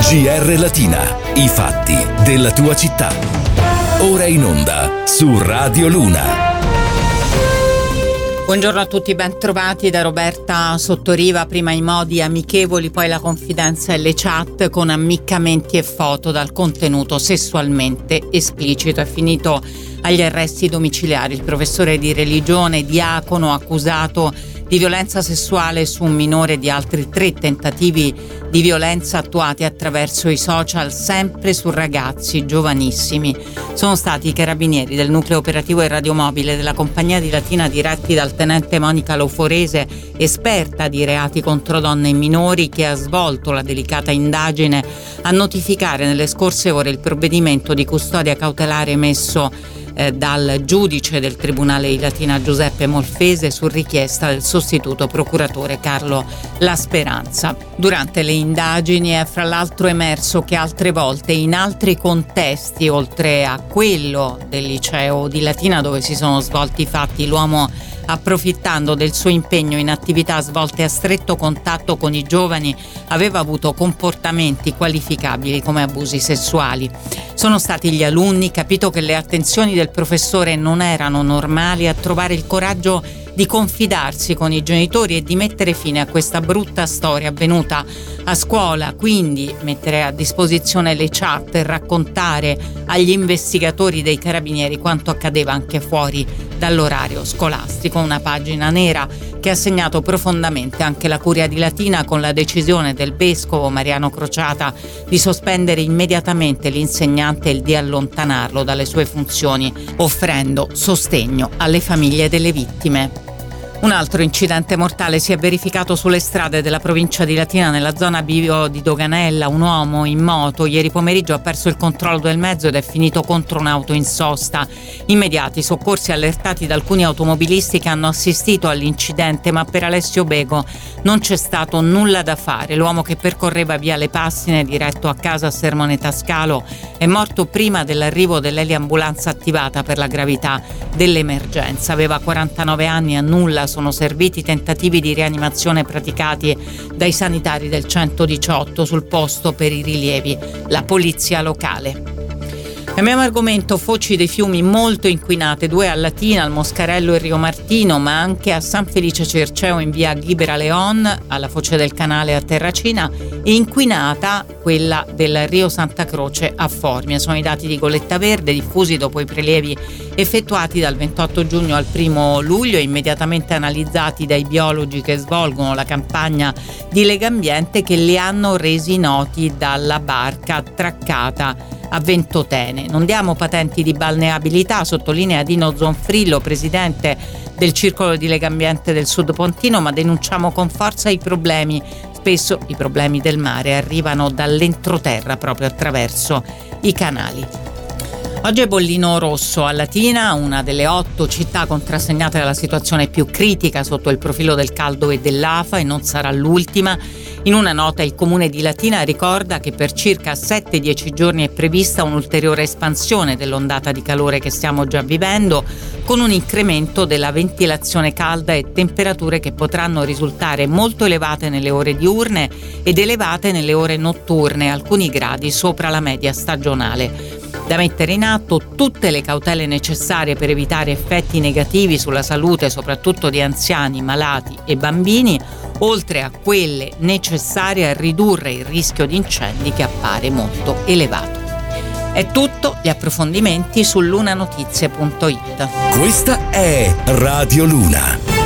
GR Latina, i fatti della tua città. Ora in onda su Radio Luna. Buongiorno a tutti, ben trovati da Roberta Sottoriva. Prima i modi amichevoli, poi la confidenza e le chat con ammiccamenti e foto dal contenuto sessualmente esplicito. È finito agli arresti domiciliari il professore di religione diacono accusato di violenza sessuale su un minore e di altri 3 tentativi di violenza attuati attraverso i social, sempre su ragazzi giovanissimi. Sono stati i carabinieri del nucleo operativo e radiomobile della compagnia di Latina, diretti dal tenente Monica Loforese, esperta di reati contro donne e minori, che ha svolto la delicata indagine, a notificare nelle scorse ore il provvedimento di custodia cautelare emesso dal giudice del Tribunale di Latina Giuseppe Molfese su richiesta del sostituto procuratore Carlo La Speranza. Durante le indagini è fra l'altro emerso che altre volte in altri contesti, oltre a quello del liceo di Latina dove si sono svolti i fatti, l'uomo, approfittando del suo impegno in attività svolte a stretto contatto con i giovani, aveva avuto comportamenti qualificabili come abusi sessuali. Sono stati gli alunni, capito che le attenzioni del professore non erano normali, a trovare il coraggio di confidarsi con i genitori e di mettere fine a questa brutta storia avvenuta a scuola, quindi mettere a disposizione le chat e raccontare agli investigatori dei carabinieri quanto accadeva anche fuori dall'orario scolastico. Una pagina nera che ha segnato profondamente anche la Curia di Latina, con la decisione del vescovo Mariano Crociata di sospendere immediatamente l'insegnante e di allontanarlo dalle sue funzioni, offrendo sostegno alle famiglie delle vittime. Un altro incidente mortale si è verificato sulle strade della provincia di Latina, nella zona bivio di Doganella. Un uomo in moto ieri pomeriggio ha perso il controllo del mezzo ed è finito contro un'auto in sosta. Immediati soccorsi allertati da alcuni automobilisti che hanno assistito all'incidente, ma per Alessio Bego non c'è stato nulla da fare. L'uomo, che percorreva via Le Passine diretto a casa a Sermoneta Scalo, è morto prima dell'arrivo dell'eliambulanza attivata per la gravità dell'emergenza. Aveva 49 anni, a nulla sono serviti i tentativi di rianimazione praticati dai sanitari del 118 sul posto per i rilievi, la polizia locale. Cambiamo argomento: foci dei fiumi molto inquinate, 2 a Latina, al Moscarello e Rio Martino, ma anche a San Felice Cerceo in via Ghibera Leon, alla foce del canale a Terracina, e inquinata quella del Rio Santa Croce a Formia. Sono i dati di Goletta Verde diffusi dopo i prelievi effettuati dal 28 giugno al 1 luglio, immediatamente analizzati dai biologi che svolgono la campagna di Legambiente, che li hanno resi noti dalla barca attraccata a Ventotene. Non diamo patenti di balneabilità, sottolinea Dino Zonfrillo, presidente del Circolo di Legambiente del Sud Pontino, ma denunciamo con forza i problemi. Spesso i problemi del mare arrivano dall'entroterra, proprio attraverso i canali. Oggi è bollino rosso a Latina, una delle 8 città contrassegnate dalla situazione più critica sotto il profilo del caldo e dell'afa, e non sarà l'ultima. In una nota il Comune di Latina ricorda che per circa 7-10 giorni è prevista un'ulteriore espansione dell'ondata di calore che stiamo già vivendo, con un incremento della ventilazione calda e temperature che potranno risultare molto elevate nelle ore diurne ed elevate nelle ore notturne, alcuni gradi sopra la media stagionale. Da mettere in atto tutte le cautele necessarie per evitare effetti negativi sulla salute, soprattutto di anziani, malati e bambini, oltre a quelle necessarie a ridurre il rischio di incendi, che appare molto elevato. È tutto, gli approfondimenti su lunanotizie.it. Questa è Radio Luna.